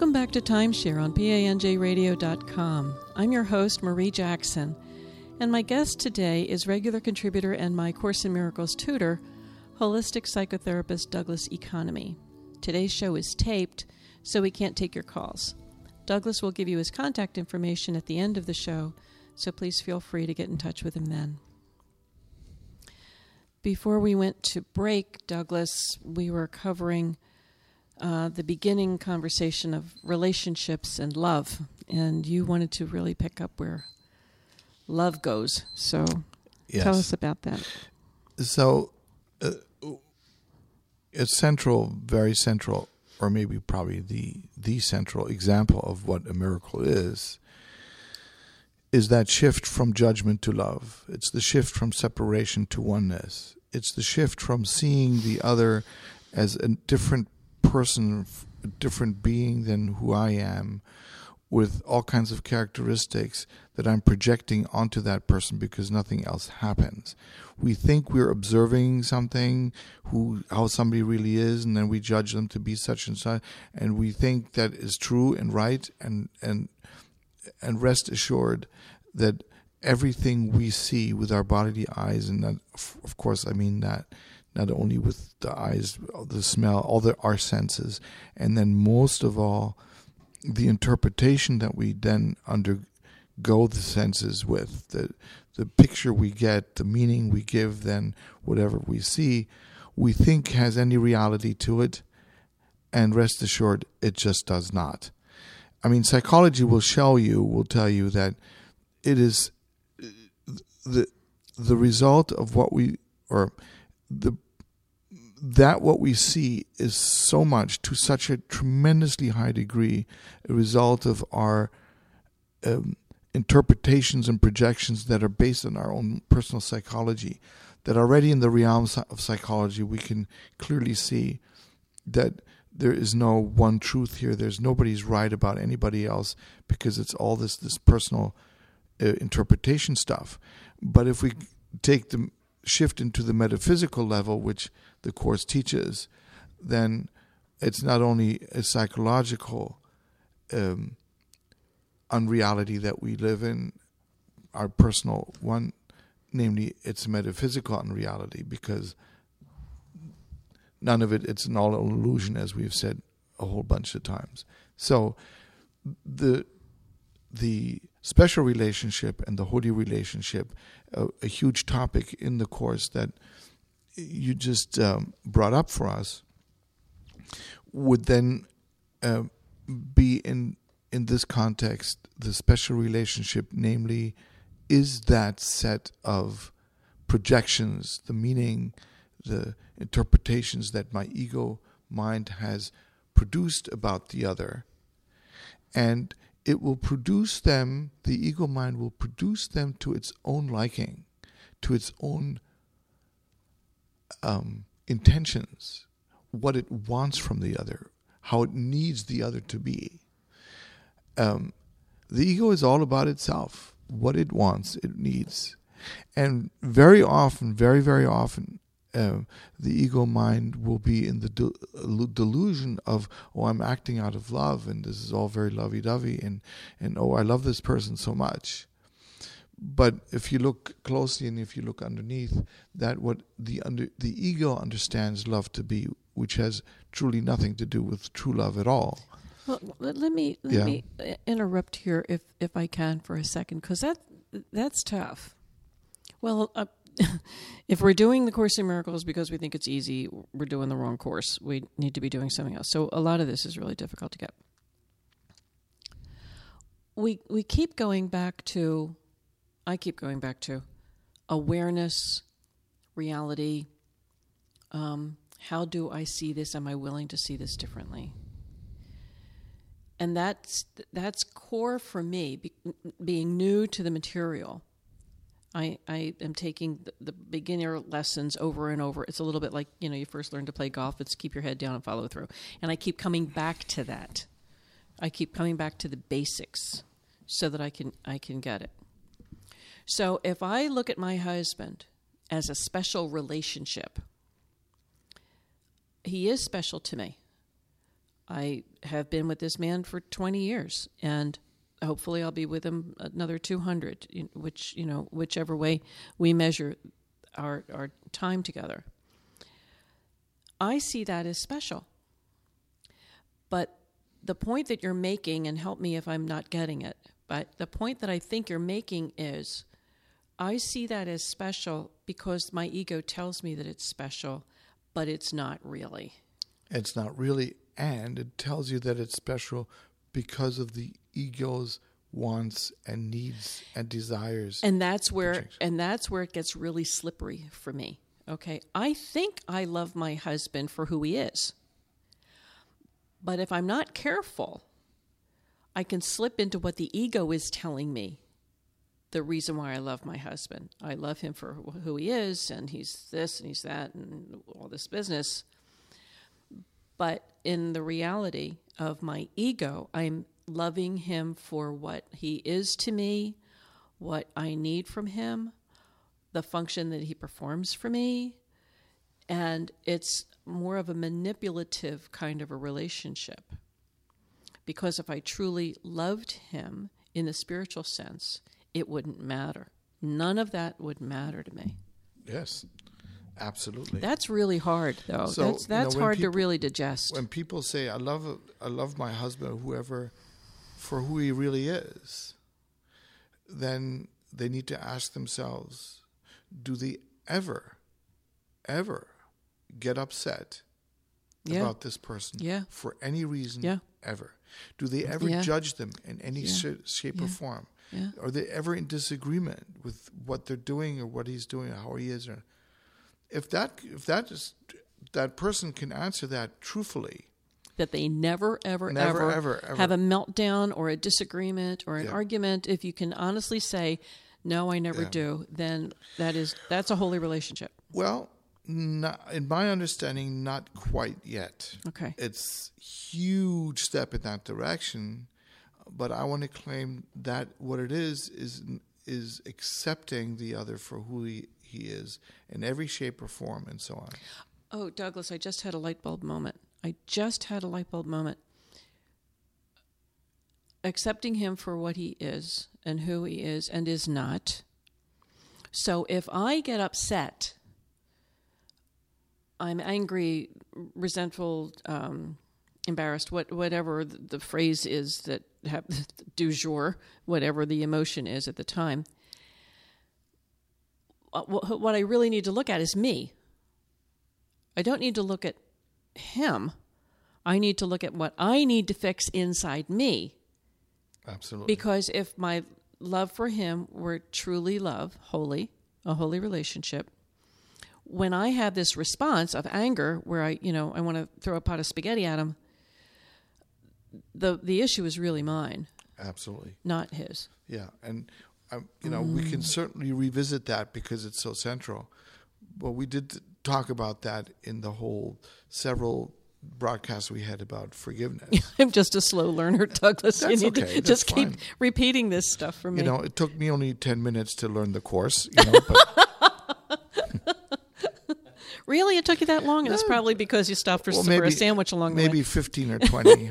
Welcome back to Timeshare on PANJRadio.com. I'm your host, Marie Jackson, and my guest today is regular contributor and my Course in Miracles tutor, holistic psychotherapist Douglas Economy. Today's show is taped, so we can't take your calls. Douglas will give you his contact information at the end of the show, so please feel free to get in touch with him then. Before we went to break, Douglas, we were covering the beginning conversation of relationships and love, and you wanted to really pick up where love goes. So Tell us about that. So it's central, very central, or maybe probably the central example of what a miracle is that shift from judgment to love. It's the shift from separation to oneness. It's the shift from seeing the other as a different person, a different being than who I am, with all kinds of characteristics that I'm projecting onto that person because nothing else happens. We think we're observing something, how somebody really is, and then we judge them to be such and such, and we think that is true and right, and rest assured that everything we see with our bodily eyes, and that, of course I mean that not only with the eyes, the smell, all our senses, and then most of all, the interpretation that we then undergo the senses with, the picture we get, the meaning we give, then whatever we see, we think has any reality to it, and rest assured, it just does not. I mean, psychology will tell you that it is the result of what we, or what we see is so much, to such a tremendously high degree, a result of our interpretations and projections that are based on our own personal psychology, that already in the realms of psychology we can clearly see that there is no one truth here. There's nobody's right about anybody else, because it's all this personal interpretation stuff. But if we take the shift into the metaphysical level, which the Course teaches, then it's not only a psychological unreality that we live in, our personal one, namely it's a metaphysical unreality, because none of it's an all illusion, as we've said a whole bunch of times. So the special relationship and the holy relationship, a huge topic in the Course that you just brought up for us, would then be in this context, the special relationship, namely, is that set of projections, the meaning, the interpretations that my ego mind has produced about the other, and it will produce them, the ego mind will produce them to its own liking, to its own intentions, what it wants from the other, how it needs the other to be. The ego is all about itself, what it wants, it needs. And very often, very, very often, the ego mind will be in the delusion of, oh, I'm acting out of love, and this is all very lovey-dovey, and oh, I love this person so much. But if you look closely and if you look underneath, that what the ego understands love to be, which has truly nothing to do with true love at all. Well, let me interrupt here if I can for a second, because that's tough. Well, if we're doing the Course in Miracles because we think it's easy, we're doing the wrong course. We need to be doing something else. So a lot of this is really difficult to get. We keep going back to, I keep going back to awareness, reality. How do I see this? Am I willing to see this differently? And that's core for me, being new to the material. I am taking the beginner lessons over and over. It's a little bit like, you first learn to play golf. It's keep your head down and follow through. And I keep coming back to that. I keep coming back to the basics so that I can get it. So if I look at my husband as a special relationship, he is special to me. I have been with this man for 20 years, and hopefully I'll be with him another 200, whichever way we measure our time together. I see that as special. But the point that you're making, and help me if I'm not getting it, but the point that I think you're making is I see that as special because my ego tells me that it's special, but it's not really. It's not really, and it tells you that it's special because of the ego's wants and needs and desires. And that's where it gets really slippery for me. Okay, I think I love my husband for who he is. But if I'm not careful, I can slip into what the ego is telling me. The reason why I love my husband. I love him for who he is, and he's this and he's that and all this business. But in the reality of my ego, I'm loving him for what he is to me, what I need from him, the function that he performs for me. And it's more of a manipulative kind of a relationship. Because if I truly loved him in the spiritual sense, it wouldn't matter. None of that would matter to me. Yes, absolutely. That's really hard, though. So, that's hard to really digest. When people say, I love my husband or whoever for who he really is, then they need to ask themselves, do they ever get upset about this person for any reason ever? Do they ever judge them in any shape or form? Yeah. Are they ever in disagreement with what they're doing or what he's doing or how he is? Or if that person can answer that truthfully, that they never ever have a meltdown or a disagreement or an argument. If you can honestly say, "No, I never do," then that's a holy relationship. Well, in my understanding, not quite yet. Okay, it's a huge step in that direction. But I want to claim that what it is accepting the other for who he is in every shape or form and so on. Oh, Douglas, I just had a light bulb moment. Accepting him for what he is and who he is and is not. So if I get upset, I'm angry, resentful, embarrassed, whatever the phrase is that du jour, whatever the emotion is at the time, what I really need to look at is me. I don't need to look at him. I need to look at what I need to fix inside me. Absolutely. Because if my love for him were truly love, a holy relationship, when I have this response of anger where I want to throw a pot of spaghetti at him, the issue is really mine. Absolutely. Not his. Yeah, and we can certainly revisit that because it's so central. Well, we did talk about that in the whole several broadcasts we had about forgiveness. I'm just a slow learner, Douglas. That's you need okay. to just keep repeating this stuff for me. It took me only 10 minutes to learn the course. But really? It took you that long? And it's probably because you stopped for a sandwich along the way. Maybe 15 or 20.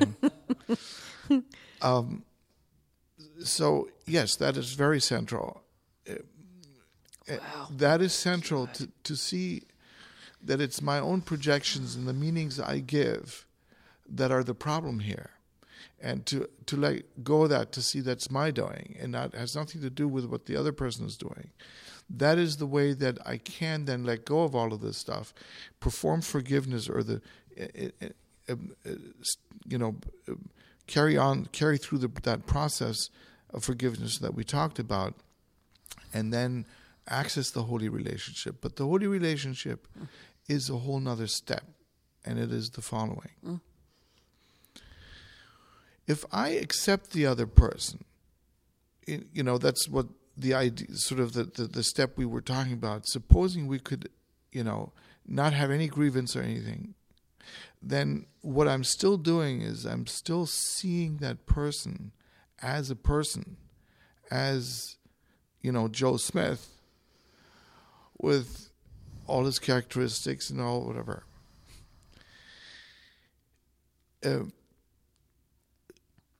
So, yes, that is very central. Wow. That is central to see that it's my own projections and the meanings I give that are the problem here. And to let go of that, to see that's my doing and that has nothing to do with what the other person is doing. That is the way that I can then let go of all of this stuff, perform forgiveness or carry through that process of forgiveness that we talked about, and then access the holy relationship. But the holy relationship is a whole nother step, and it is the following. If I accept the other person, that's what the idea, sort of the step we were talking about. Supposing we could, not have any grievance or anything, then what I'm still doing is I'm still seeing that person, as Joe Smith, with all his characteristics and all whatever.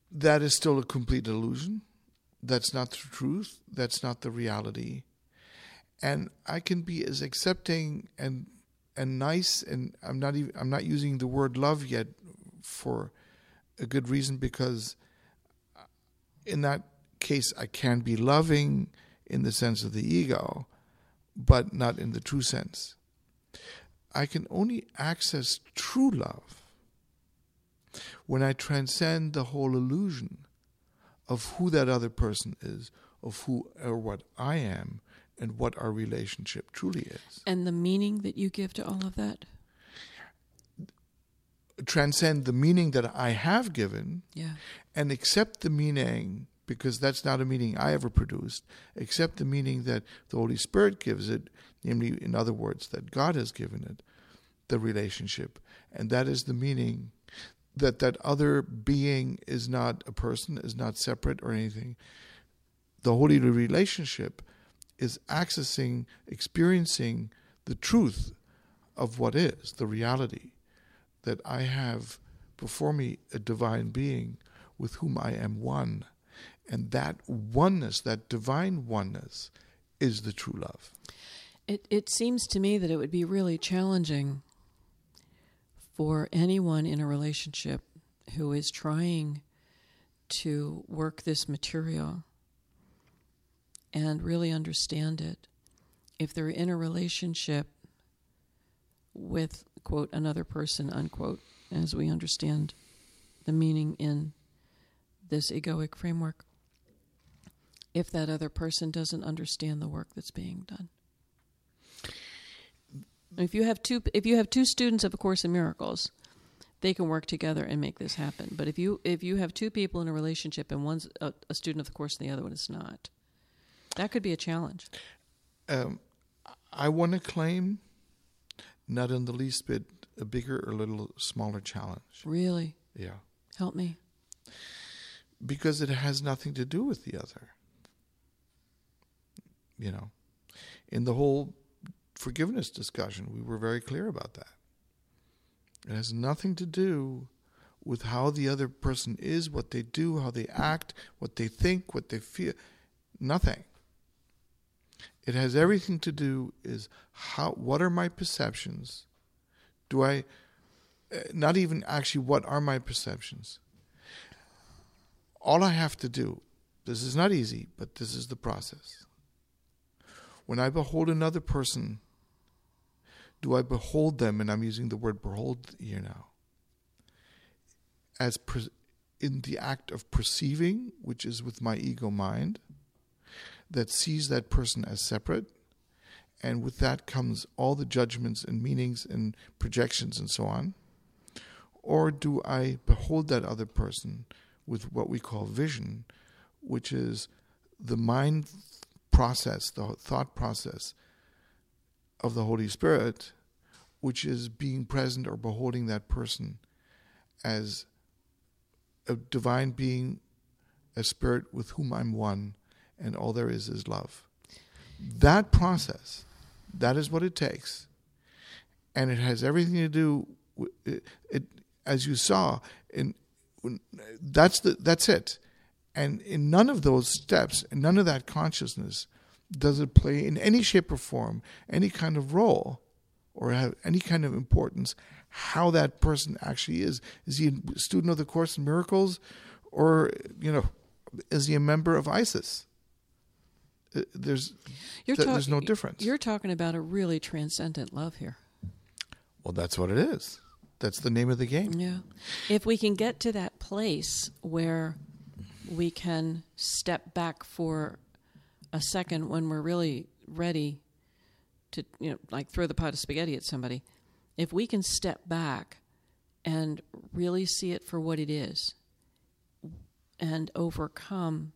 that is still a complete illusion. That's not the truth. That's not the reality. And I can be as accepting and nice, and I'm not using the word love yet for a good reason, because in that case I can be loving in the sense of the ego, but not in the true sense. I can only access true love when I transcend the whole illusion of who that other person is, of who or what I am, and what our relationship truly is. And the meaning that you give to all of that? Transcend the meaning that I have given, Yeah. and accept the meaning, because that's not a meaning I ever produced, accept the meaning that the Holy Spirit gives it, namely, in other words, that God has given it, the relationship. And that is the meaning that other being is not a person, is not separate or anything. The holy relationship is accessing, experiencing the truth of what is, the reality, that I have before me a divine being with whom I am one. And that oneness, that divine oneness, is the true love. It seems to me that it would be really challenging for anyone in a relationship who is trying to work this material and really understand it, if they're in a relationship with, quote, another person, unquote, as we understand the meaning in this egoic framework, if that other person doesn't understand the work that's being done. If you have two students of A Course in Miracles, they can work together and make this happen. But if you have two people in a relationship and one's a student of the Course and the other one is not, that could be a challenge. I want to claim, not in the least bit, a bigger or little smaller challenge. Really? Yeah. Help me. Because it has nothing to do with the other. You know, in the whole forgiveness discussion, we were very clear about that. It has nothing to do with how the other person is, what they do, how they act, what they think, what they feel. Nothing. It has everything to do is what are my perceptions? Do I, not even actually what are my perceptions? All I have to do, this is not easy, but this is the process. When I behold another person, do I behold them, and I'm using the word behold here now, as in the act of perceiving, which is with my ego mind, that sees that person as separate, and with that comes all the judgments and meanings and projections and so on? Or do I behold that other person with what we call vision, which is the mind process, the thought process of the Holy Spirit, which is being present or beholding that person as a divine being, a spirit with whom I'm one, and all there is love. That process, that is what it takes. And it has everything to do with it, as you saw, that's it. And in none of those steps, in none of that consciousness, does it play in any shape or form any kind of role or have any kind of importance how that person actually is. Is he a student of the Course in Miracles, or, is he a member of ISIS? There's no difference. You're talking about a really transcendent love here. Well, that's what it is. That's the name of the game. Yeah. If we can get to that place where we can step back for a second when we're really ready to, like throw the pot of spaghetti at somebody, if we can step back and really see it for what it is and overcome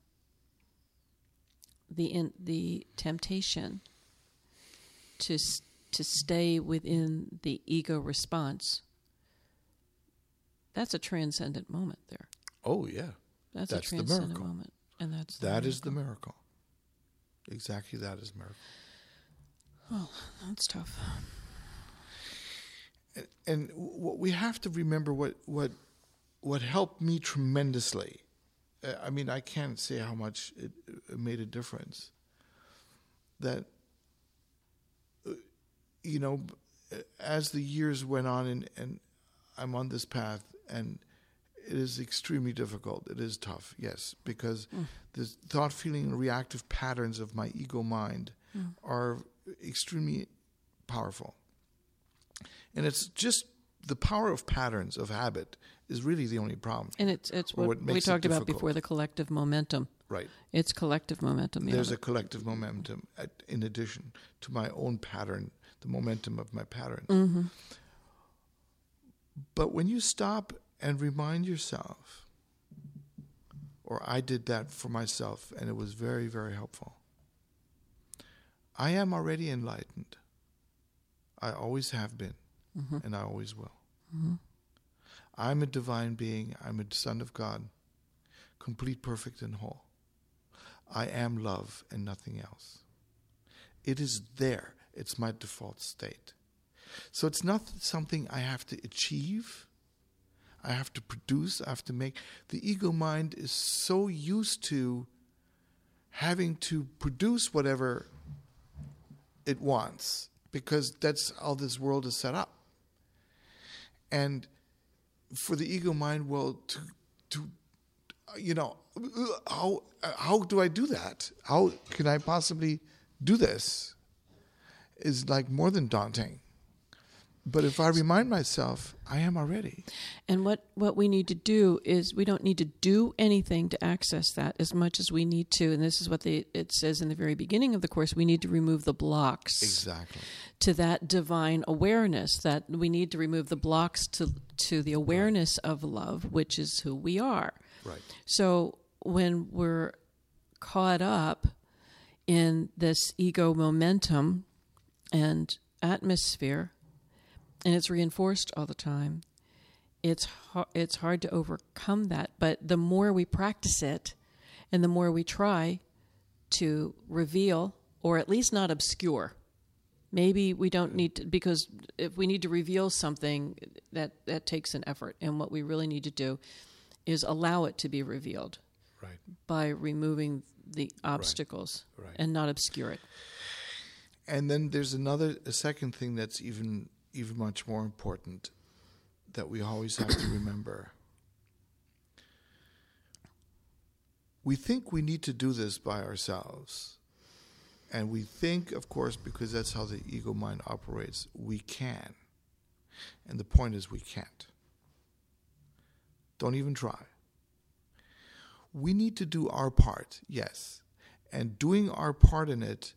the temptation to stay within the ego response, that's a transcendent moment there. Oh, yeah. That's a transcendent moment. And that is the miracle. Exactly, that is miracle. Oh, that's tough. And what we have to remember, what helped me tremendously I mean, I can't say how much it made a difference. That, as the years went on and I'm on this path, and it is extremely difficult. It is tough, yes, because the thought, feeling, and reactive patterns of my ego mind are extremely powerful. And it's just the power of patterns, of habit, is really the only problem. And it's what we talked about before, the collective momentum. Right. It's collective momentum. There's a collective momentum in addition to my own pattern, the momentum of my pattern. Mm-hmm. But when you stop and remind yourself, or I did that for myself, and it was very, very helpful. I am already enlightened. I always have been, and I always will. Mm-hmm. I'm a divine being. I'm a son of God, complete, perfect, and whole. I am love and nothing else. It is there. It's my default state. So it's not something I have to achieve. I have to produce. I have to make. The ego mind is so used to having to produce whatever it wants, because that's how this world is set up. And for the ego mind, well, how do I do that? How can I possibly do this? Is like more than daunting. But if I remind myself, I am already. And what we need to do is, we don't need to do anything to access that as much as we need to. And this is what it says in the very beginning of the Course. We need to remove the blocks. Exactly. To that divine awareness, that we need to remove the blocks to the awareness of love, which is who we are. Right. So when we're caught up in this ego momentum and atmosphere, and it's reinforced all the time, it's hard to overcome that. But the more we practice it, and the more we try to reveal, or at least not obscure. Maybe we don't need to, because if we need to reveal something, that takes an effort. And what we really need to do is allow it to be revealed. Right. By removing the obstacles. Right. And not obscure it. And then there's a second thing that's even much more important that we always have to remember. We think we need to do this by ourselves. And we think, of course, because that's how the ego mind operates, we can. And the point is, we can't. Don't even try. We need to do our part, yes. And doing our part in it,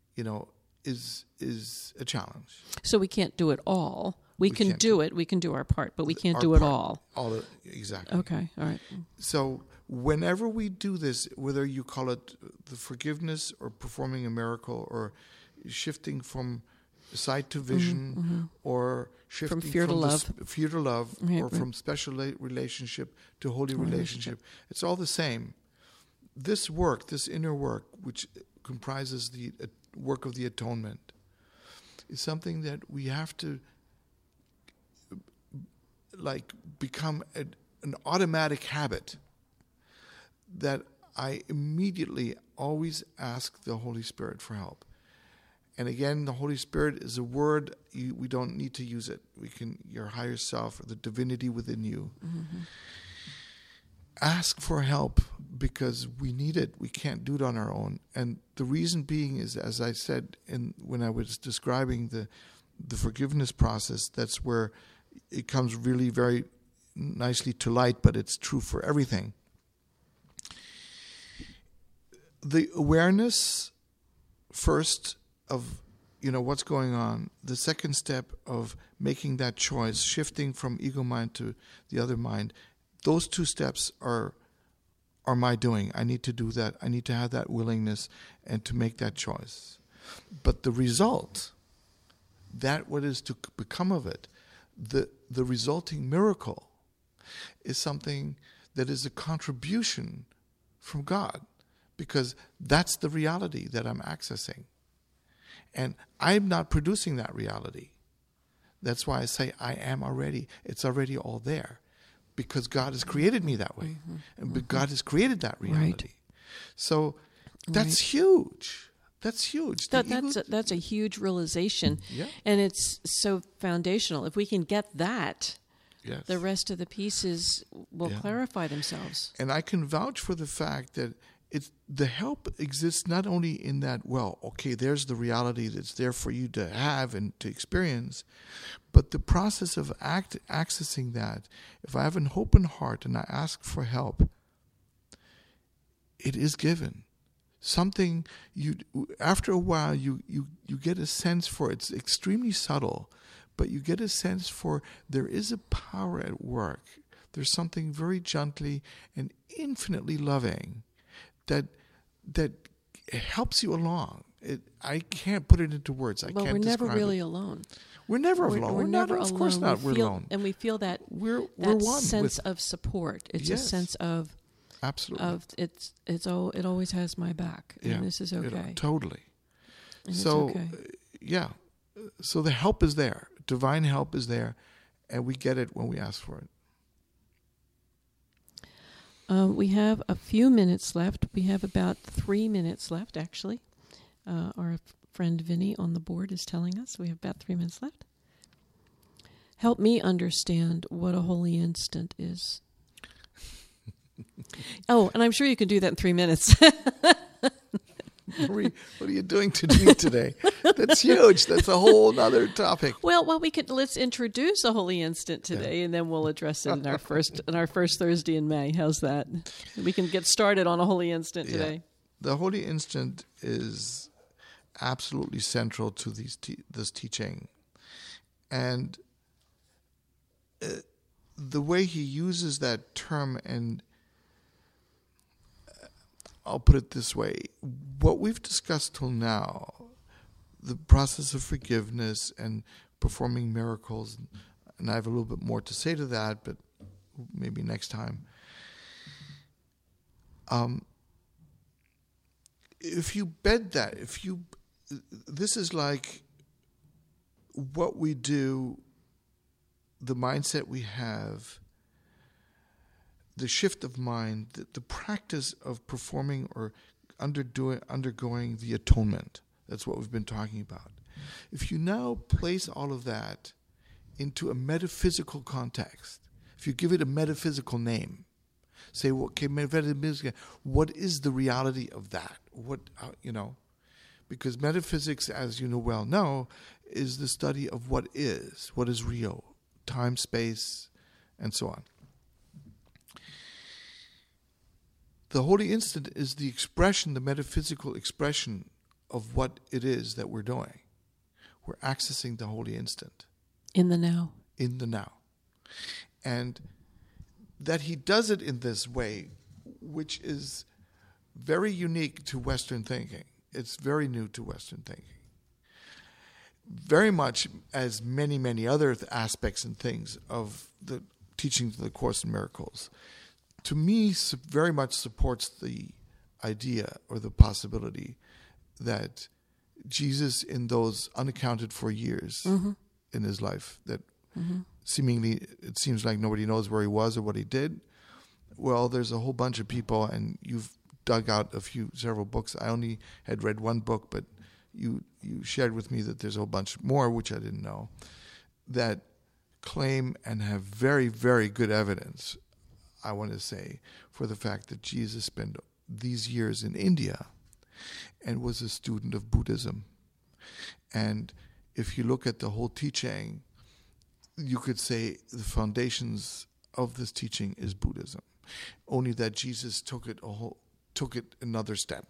is a challenge. So we can't do it all. We can do it. We can do our part, but we can't do it all. Exactly. Okay. All right. So whenever we do this, whether you call it the forgiveness or performing a miracle or shifting from sight to vision or shifting from fear to love, or from special relationship to holy relationship, it's all the same. This work, this inner work, which comprises the work of the atonement, is something that we have to become an automatic habit, that I immediately always ask the Holy Spirit for help. And again, the Holy Spirit is a word, we don't need to use it. We can, your higher self, or the divinity within you. Mm-hmm. Ask for help, because we need it. We can't do it on our own. And the reason being is, as I said when I was describing the forgiveness process, that's where it comes really very nicely to light, but it's true for everything. The awareness first of what's going on, the second step of making that choice, shifting from ego mind to the other mind, those two steps are my doing. I need to do that. I need to have that willingness and to make that choice. But the result, that what is to become of it, the resulting miracle, is something that is a contribution from God, because that's the reality that I'm accessing. And I'm not producing that reality. That's why I say I am already. It's already all there. because God has created me that way. And God has created that reality. So that's huge. That's huge. That's a huge realization. Yeah. And it's so foundational. If we can get that, Yes. the rest of the pieces will clarify themselves. And I can vouch for the fact that the help exists not only in that, well, okay, there's the reality that's there for you to have and to experience, but the process of accessing that, if I have an open heart and I ask for help, it is given. Something after a while you get a sense for. It's extremely subtle, but you get a sense for there is a power at work. There's something very gently and infinitely loving that helps you along. I can't put it into words. I can't describe it. We're never really alone. We're never alone. We're never alone. Of course not. We're alone. And we feel that we're one sense of support. It's a sense of absolutely. It always has my back, and this is okay. Totally. And so, it's okay. So the help is there. Divine help is there, and we get it when we ask for it. We have a few minutes left. We have about 3 minutes left, actually. Our friend Vinny on the board is telling us we have about 3 minutes left. Help me understand what a holy instant is. Oh, and I'm sure you can do that in 3 minutes. Marie, what are you doing to me today? That's huge. That's a whole other topic. Well, let's introduce a holy instant today, and then we'll address it in our first Thursday in May. How's that? We can get started on a holy instant today. Yeah. The holy instant is absolutely central to this teaching, and the way he uses that term, and I'll put it this way, what we've discussed till now, the process of forgiveness and performing miracles, and I have a little bit more to say to that, but maybe next time. If you bed that, this is like what we do, the mindset we have, the shift of mind, the practice of performing or undergoing the atonement. That's what we've been talking about. If you now place all of that into a metaphysical context, if you give it a metaphysical name, say, okay, what is the reality of that? Because metaphysics, as you well know, is the study of what is real, time, space, and so on. The holy instant is the expression, the metaphysical expression of what it is that we're doing. We're accessing the holy instant. In the now. In the now. And that he does it in this way, which is very unique to Western thinking. It's very new to Western thinking. Very much as many, many other aspects and things of the teachings of the Course in Miracles, to me, very much supports the idea or the possibility that Jesus, in those unaccounted for years in his life, that seemingly it seems like nobody knows where he was or what he did. Well, there's a whole bunch of people, and you've dug out several books. I only had read one book, but you shared with me that there's a whole bunch more, which I didn't know, that claim and have very, very good evidence, I want to say, for the fact that Jesus spent these years in India and was a student of Buddhism. And if you look at the whole teaching, you could say the foundations of this teaching is Buddhism. Only that Jesus took it another step.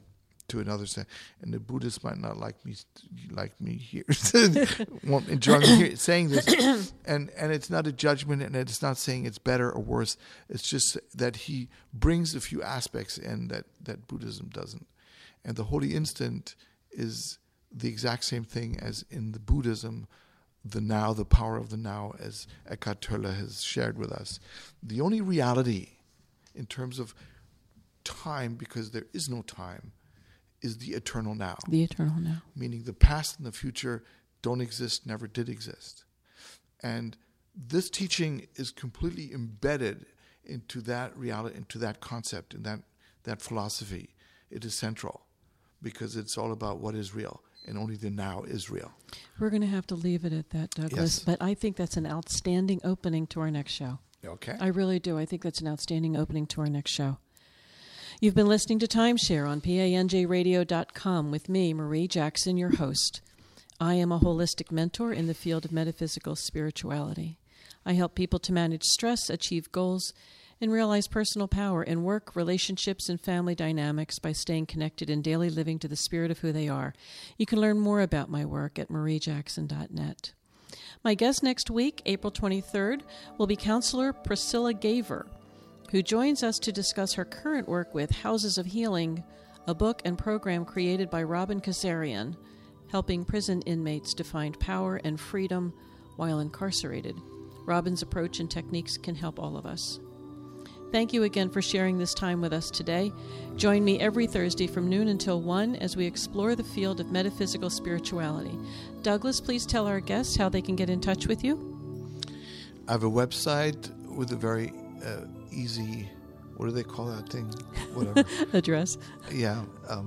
And the Buddhists might not like me here, won't enjoy me saying this. And it's not a judgment, and it's not saying it's better or worse. It's just that he brings a few aspects in that Buddhism doesn't. And the holy instant is the exact same thing as in the Buddhism, the now, the power of the now, as Eckhart Tolle has shared with us. The only reality in terms of time, because there is no time, is the eternal now. The eternal now. Meaning the past and the future don't exist, never did exist. And this teaching is completely embedded into that reality, into that concept, and that philosophy, it is central because it's all about what is real, and only the now is real. We're going to have to leave it at that, Douglas, Yes. but I think that's an outstanding opening to our next show. Okay. I really do. I think that's an outstanding opening to our next show. You've been listening to Timeshare on PANJRadio.com with me, Marie Jackson, your host. I am a holistic mentor in the field of metaphysical spirituality. I help people to manage stress, achieve goals, and realize personal power in work, relationships, and family dynamics by staying connected in daily living to the spirit of who they are. You can learn more about my work at mariejackson.net. My guest next week, April 23rd, will be counselor Priscilla Gaver, who joins us to discuss her current work with Houses of Healing, a book and program created by Robin Kazarian, helping prison inmates to find power and freedom while incarcerated. Robin's approach and techniques can help all of us. Thank you again for sharing this time with us today. Join me every Thursday from noon until 1 as we explore the field of metaphysical spirituality. Douglas, please tell our guests how they can get in touch with you. I have a website with a very easy, what do they call that thing? Whatever. Address. Yeah.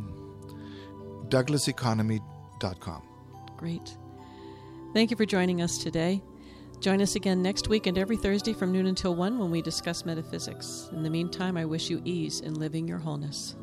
DouglasEconomy.com. Great. Thank you for joining us today. Join us again next week and every Thursday from noon until 1 when we discuss metaphysics. In the meantime, I wish you ease in living your wholeness.